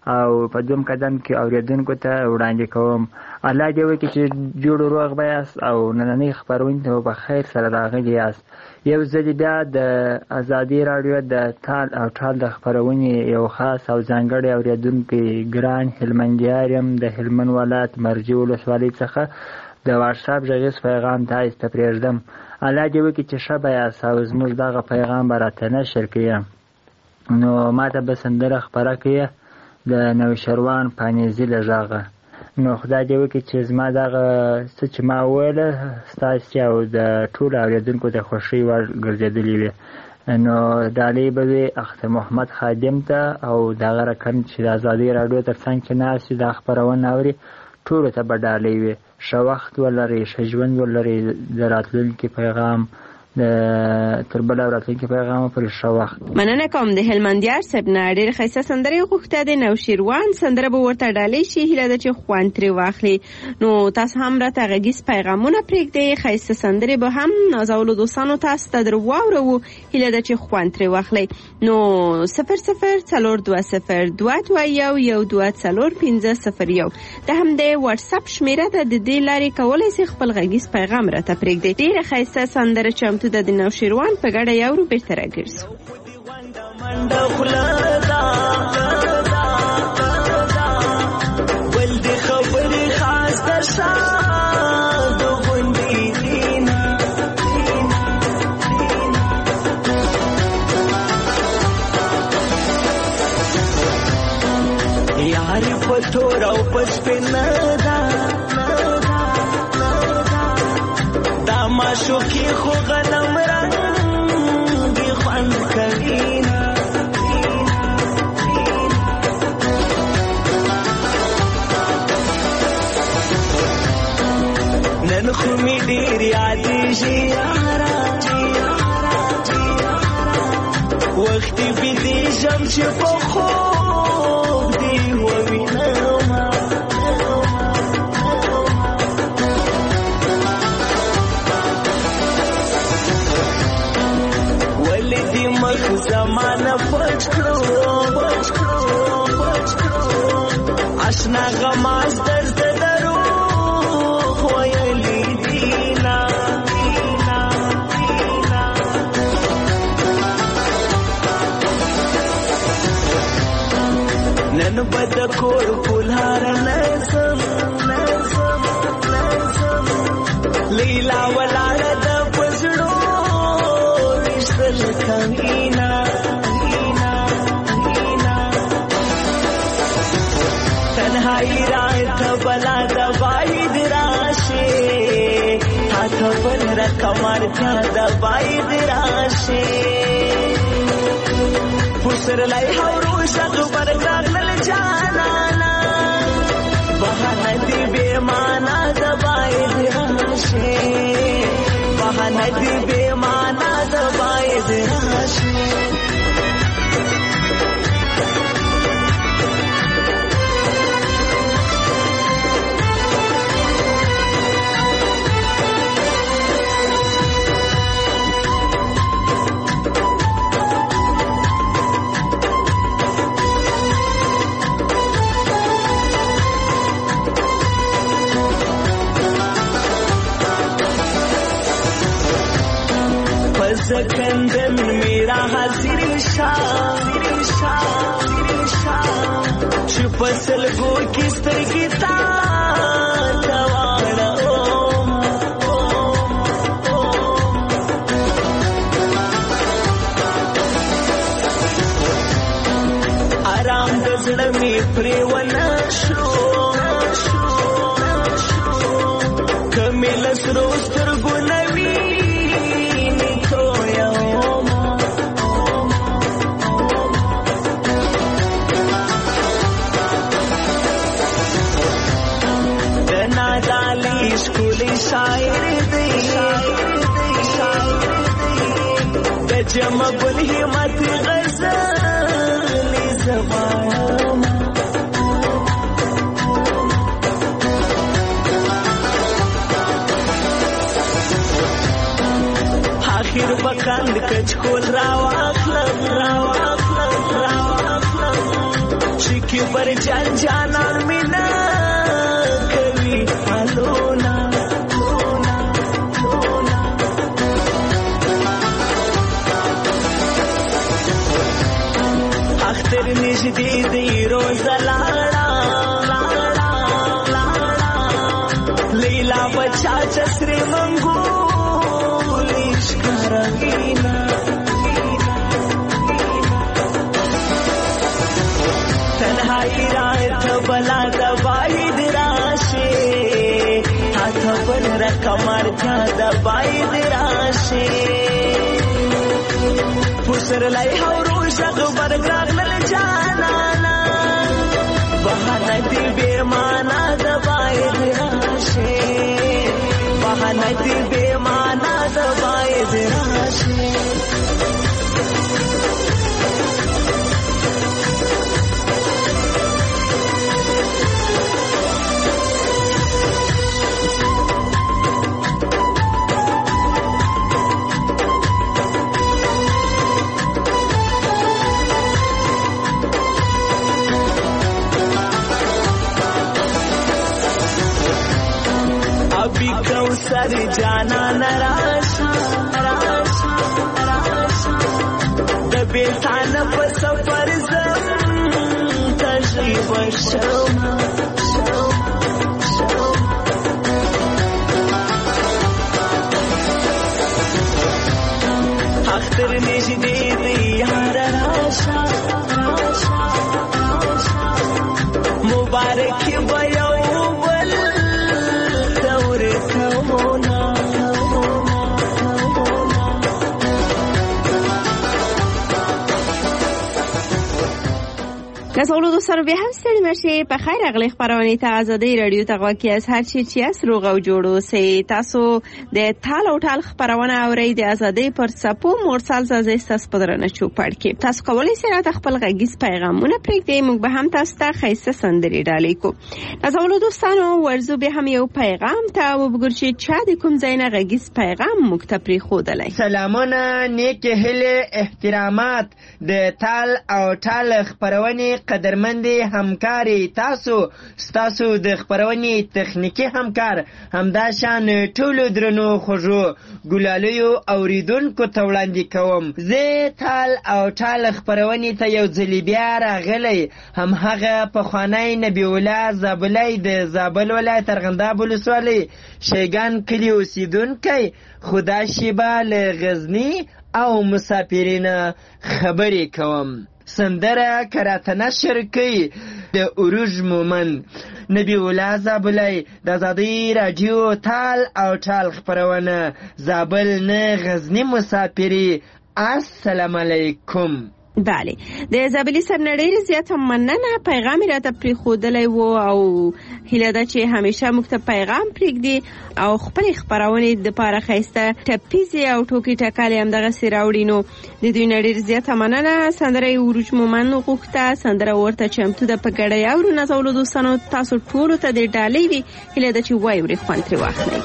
او په دوم قدم کې اوریدونکو ته وړاندې کوم. الله دې وکړي چې جوړ روغ بیاست او نننۍ خپرونې ته په خیر سره راغلي یاست. یو ځل بیا د ازادي راډیو د تال او ټال د خپرونې یو خاص او ځانګړی اوریدونکی ګران هلمندیار یم د هلمند ولایت مرجې ولسوالۍ څخه. د واتساپ غږیز پیغام تاسو ته پرېږدم. الله دې وکړي چې ښه به یاست او زموږ دغه پیغام به راته نشر کړي. نو ما ته به سندره خپره کړي د نوشروان پانیزي له غږه. نو خدای دې وکړي چې زما دغه څه چې ما وویله ستاسې او د ټولو اورېدونکو د خوښۍ وړ ګرځېدلې وي. نو ډالۍ به وي اختر محمد خادم ته او دغه رقم چې د ازادۍ راډیو تر څنګ کې ناست وي دا خپرونه اوري ټولو ته به ډالۍ وي. ښه وخت ولرئ، ښه ژوند ولرئ. د راتلونکي پیغام د تر بله راتلونکي پیغام پورې ښه وخت. مننه کوم. د هلمندیار صاحب نه ډېرې ښایسته سندرې غوښته د نوشیروان سندره به ورته ډالۍ شي. هیله ده چې خوند ترې واخلي. نو تاسو هم راته غږیز پیغامونه پرېږدئ. ښایسته سندرې به هم نازولو دوستانو تاسو ته در واوروو. هیله ده چې خوند ترې واخلئ. نو صفر صفر څلور دوه صفر دوه دوه یو یو دوه څلور پنځه صفر یو د همدې واتساپ شمېره ده. د دې لارې کولی شئ خپل غږیز پیغام راته پرېږدئ. ډېره ښایسته سندره چمتو ده د نوشیروان په ګډه یو بیرته راګرځو. یاري په تور او په سپینه ده دا معشوقي خو غنم رنګي خوند کوي نن خو مې ډېر یادېږي وختي بېدېږم چې په خوب دې ووینم ولې دې مخ زمانه پټ کړو اشنا غماز درد دروغ ویلي دینا نن به د کور پولهار نظم لیلا ولاړه د پزړو ویشتل کوینا تنهایی رات بلا د باید راشه تا بل رقمار تا د باید راشه پسر لای هورو شغو برګار نل جانانا بهانه دی بے معنا د باید راشه بهانه دی بے معنا د باید راشه زکندن میرا حاضر شاه چې پسل گو کی سترګی تا تواړه آرام د زړه می پریونه شو کمل سرو سترګو نوی स्कूली शायर दे जमा गुल हिम्मत गजली जबान आखिर बकंद कचकोल रावाखलम रावाखलम रावाखलम चिकी पर जान जाना मिना कवि आलोना اختر نجدی دی روز لاړه لیلا بچا بل رقم اړتیا ده باید راشي پسرلی هورو شغ برګراغ نل جانانا بهانه دی بے معنا ده باید راشي بهانه دی بے معنا ده باید راشي کوثر جانا نراشا راشا راشا د بیلتان په سفر زم تشریف شوما اختر نجدی دی یار راشا راشا مبارک بیو نازولو دوستانو بیا هم ستړي مشئ په خیر راغلی خپرونې ته ازادۍ راډیو ته غوږ یاست هر چیرې چې یاست روغ او جوړ اوسئ تاسو د تال او ټال خپرونه اورئ د ازادۍ پر څپو مورسال زازۍ ستاسو په درنه چوپړ کې تاسو کولی شئ راته خپل غږیز پیغامونه پرېږدئ موږ به هم تاسو ته ښایسته سندرې ډالۍ کوو نازولو دوستانو ورځو بیا هم یو پیغام ته وګورو چې چا د کوم ځای نه غږیز پیغام موږ ته پرېښودلی سلامونه نیکې هیلې احترامات د تال او ټال خپرونې قدرمندي همکاري تاسو ستاسو د خبرونې تخنیکی همکار همدا شان ټولو درنو خوږو ګلالیو اوریدونکو ته وړاندې کوم زه تال او ټال خبرونې ته یو ځلې بیا راغلی هم هغه پخوانی نبی الله زابلی د زابل ولایت ارغنداب ولسوالۍ شیګان کلي اوسیدونکی خدا شیبه له غزني او مسافرینه خبرې کوم سندره کراته نشر کوي د عروج مومن نبی الله زابلی د ازادۍ راډیو تال او ټال خپرونه زابل نه غزني مسافري السلام علیکم بله د زابلی سر نړۍ زیاته مننه پیغام راته پرېښودلی و او هیله ده چې همیشه موږ ته پیغام پرېږدي او خپل خپرونې دپاره ښایسته ټپیزې او ټوکې ټکالې همدغسې راوړي نو د دوی نه ډېر زیاته مننه سندره یې عروج مومن غوښته سندره ورته چمتو ده په ګډه یې اورو نازولو دوستانو تاسو ټولو ته د ډالۍ وي هیله ده چې واورئ خوند ترې واخلئ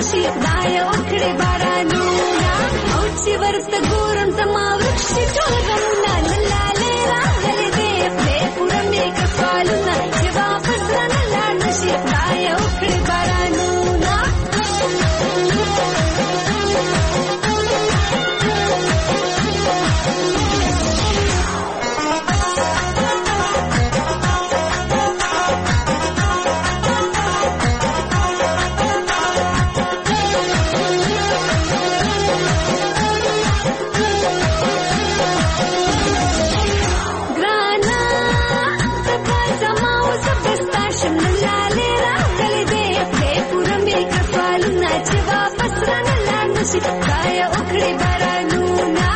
نشي خدای وکړي بارانونه او چې ورته ګورم زما ورک شي ټول غمونه لاله راغلي دي خدای پوره مې کفالونه چې واپس رانه لاړ نشي خدای وکړي بارانونه خدای وکړي بارانونه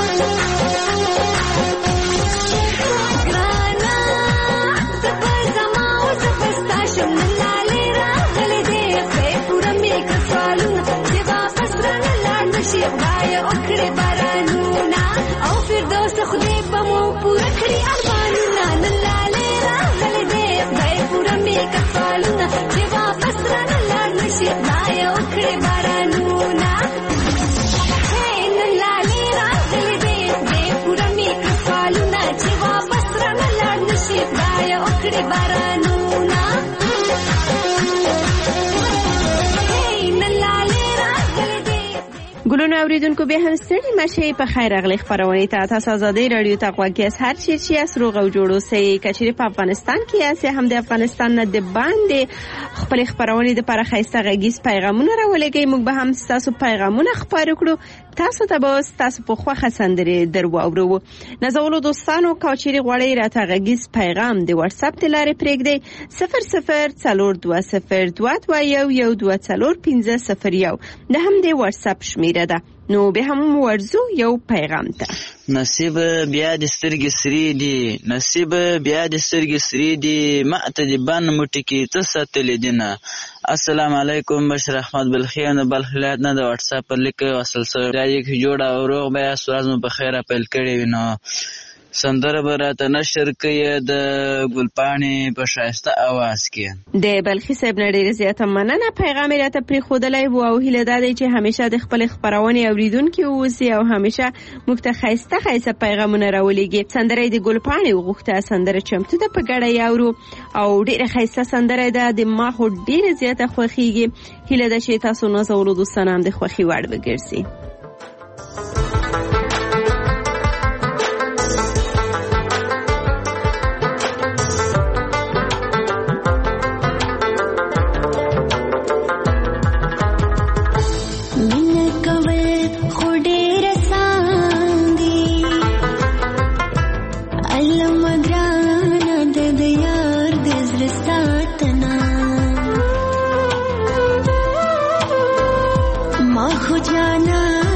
ګرانا ته په زما او زه په ستا شم لالې راغلې دې خدای پوره مې کړه سوالونه چې واپس رانه لاړ نشي خدای وکړي بارانونه او فردوس خدای به مو پوره کړي ارمانونه لالې راغلې دې خدای پوره مې کړه سوالونه چې واپس رانه لاړ نشي خدای وکړي بارانونه وکړي بارانونه ګلونو اوریدونکو بیا هم ستړي مشي په خیر اغلی خبرونه ته تاسو آزادۍ رادیو ته غوږی هر چی چې اسرو غو جوړو سي کچري په افغانستان کې اسه هم د افغانستان نه د باندې خپل خبرونه د پر خیسته غږیز پیغامونه راولېږي موږ به هم تاسو پیغامونه خبرو کړو تاسو ته به تاسو په خوخه سندري درو اورو نزولو دوستانو کوچري غوړی راته غږیز پیغام د واتس اپ تلاره پرېږدي صفر صفر څلور دوه صفر دوه دوه یو یو دوه څلور پنځه صفر یو د هم د واتس اپ شمیره ده نو به هم ورزو یو پیغام ته نصیب بیا د سترګې سری دی نصیب بیا د سترګې سری دی ماته د بان موټی کې څه ساتلې دینه السلام علیکم بشر احمد بلخیان بلخ ولایت نه د واتس اپ پر لیک وصل سره راځي چې جوړه او روغ بیا سورز مو په خیره پیل کړی وینو سندره براته نشر کوي د ګلپاڼې په شایسته आवाज کې د بلخي صاحب نړۍ زیاته مننه پیغام راته پری خودلای وو او هیله ده چې همیشه د خپل خبرونه اوریدونکو اوسي او همیشه موږ ته خایسته خایسته پیغامونه راولېږي سندره د ګلپاڼې وغوښته سندره چمتو ده په ګډه یاورو او ډیره خایسته سندره ده د ما خو ډیره زیاته خوخیږي هیله ده چې تاسو نو زولو دوستانه هم د خوخي وړ وګرځي जाना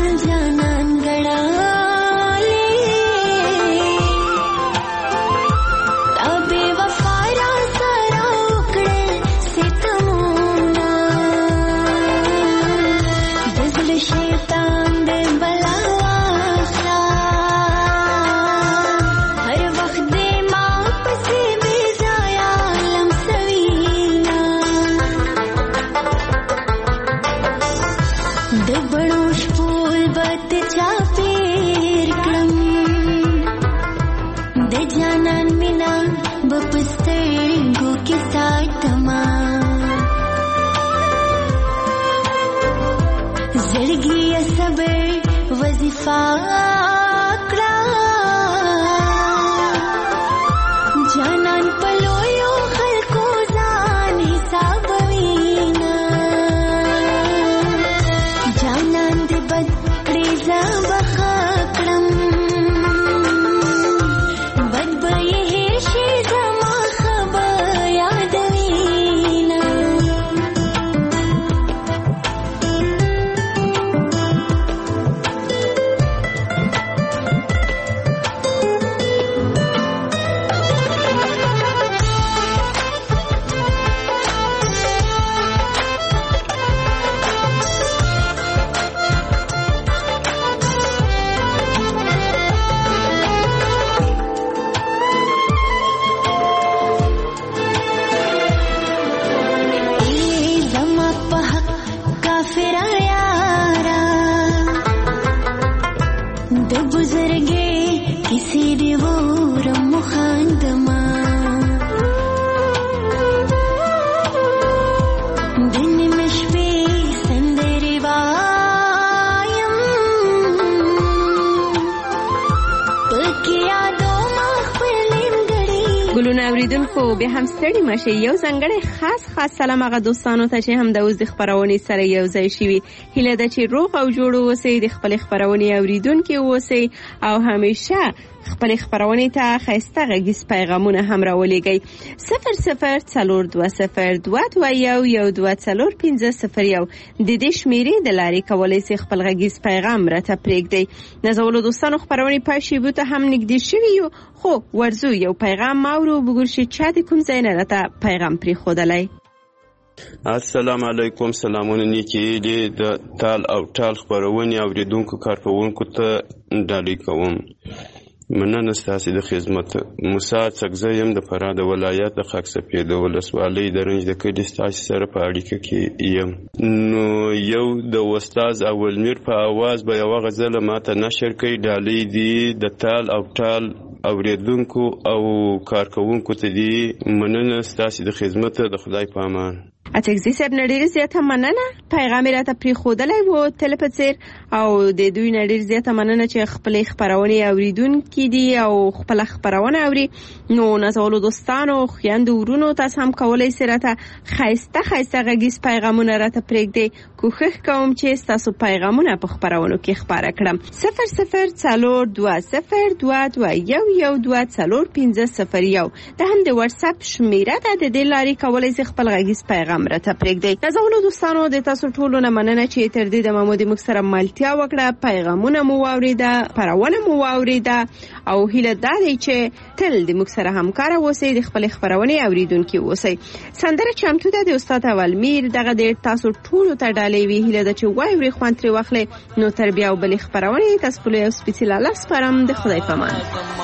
ګلونه اوریدونکو به هم ستړي مشه، یو ځانګړی خاص خاص سلام هغه دوستانو ته چې هم د اوس د خبرونې سره یو ځای شوي. هیله ده چې روغ او جوړ اوسئ، د خپل خبرونې اوریدونکي اوسئ او همیشه خپل خبرونې ته ښایسته غږیز پیغامونه هم راولېږئ. صفر صفر څلور دوه صفر دوه دوه یو یو دوه څلور پنځه صفر یو د دې شمیرې د لارې کولی شئ خپل غږیز پیغام راته پرېږدئ. نازولو دوستانو خبرونې پای شیبو ته هم نږدې شوي یو، خو ورځو یو پیغام ماورو بګور شي چا د کوم ځای نه راته پیغام پرېښودلی. السلام علیکم، سلامونه نیکې دي د تال او ټال خبرونې اوریدونکو کارکوونکو ته ډالۍ کوم. مننه ستاسې د خدمت. موسی څکزی یم د فراه د ولایت د خاک سپید ولسوالۍ د رنج د کلي ستاسې سره په اړیکه کې یم. نو یو د استاد اولمیر په اواز به یوه غزله ماته نشر کوي. ډالۍ دي د تال او ټال اوریدونکو او کارکوونکو ته دي. مننه ستاسې د خدمت. د خدای په امان. اټکزي صاحب نه ډېره زیاته مننه، پیغام یې راته پرېښودلی و تل په څېر، او د دوی نه ډېر زیاته مننه چې خپلې خپرونې اوریدونکي دي او خپله خپرونه اوري. نو نازولو دوستانو، خویندو، ورونو، تاسو هم کولی شئ راته ښایسته ښایسته غږیز پیغامونه راته پرېږدئ. کوښښ کوم چې ستاسو پیغامونه په خپرونو کې خپاره کړم. صفر صفر څلور دوه صفر دوه دوه یو یو دوه څلور پنځه صفر یو دا هم د واتساپ شمیره ده. د دې لارې کولی شئ خپل غږیز پیغام راته پرېږدئ. نازولو دوستانو، د تاسو ټولو نه مننه چې تر دې دمه مو د موږ سره ملتیا وکړه، پیغامونه مو واورېده، خپرونه مو واورېده، او هیله دا دی چې تل د موږ سره همکاره اوسئ، د خپلې خپرونې اوریدونکي اوسئ. سندره چمتو ده د استاد اولمیر، دغه د تاسو ټولو ته ډالۍ وي. هیله ده چې واورئ، خوند ترې واخلئ. نو تر بیا او بلې خپرونې تاسو په یو سپېڅلي الله سپارم. د خدای په امان.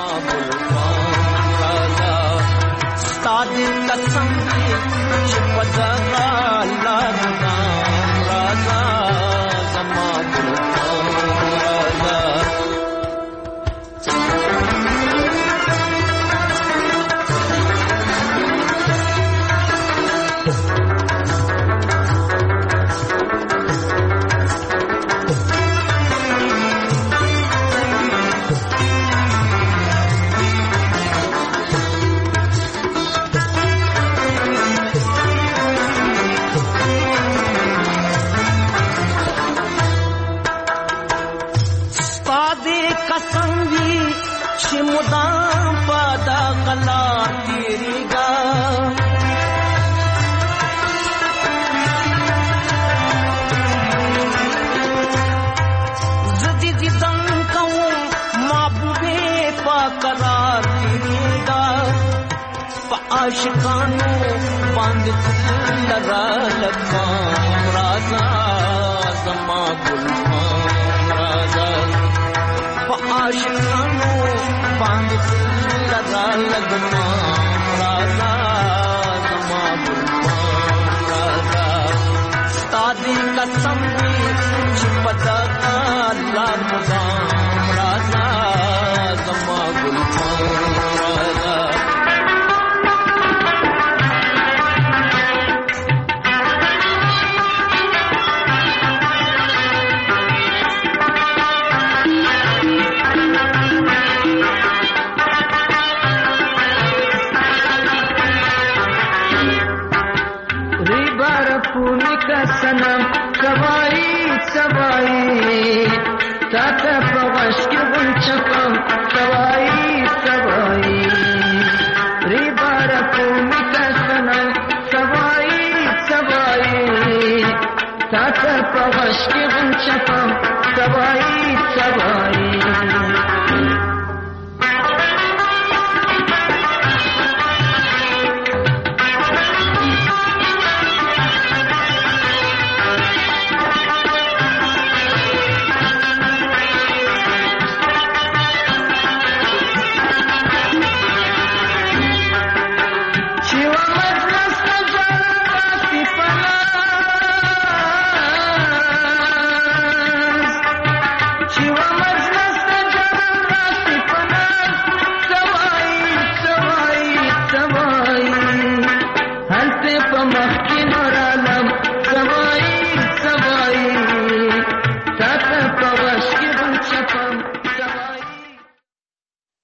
आशिकानो बांध लगा लगा राजा जमा गुलफाम राजा आशिकानो बांध लगा लगा राजा जमा गुलफाम राजा सादी कसम छिपता लागा राजा जमा गुलफाम राजा सनम सवाई सवाई ताता पवश के गुंचकम सवाई सवाई रे बार कोमी का सनम सवाई सवाई ताता पवश के गुंचकम सवाई सवाई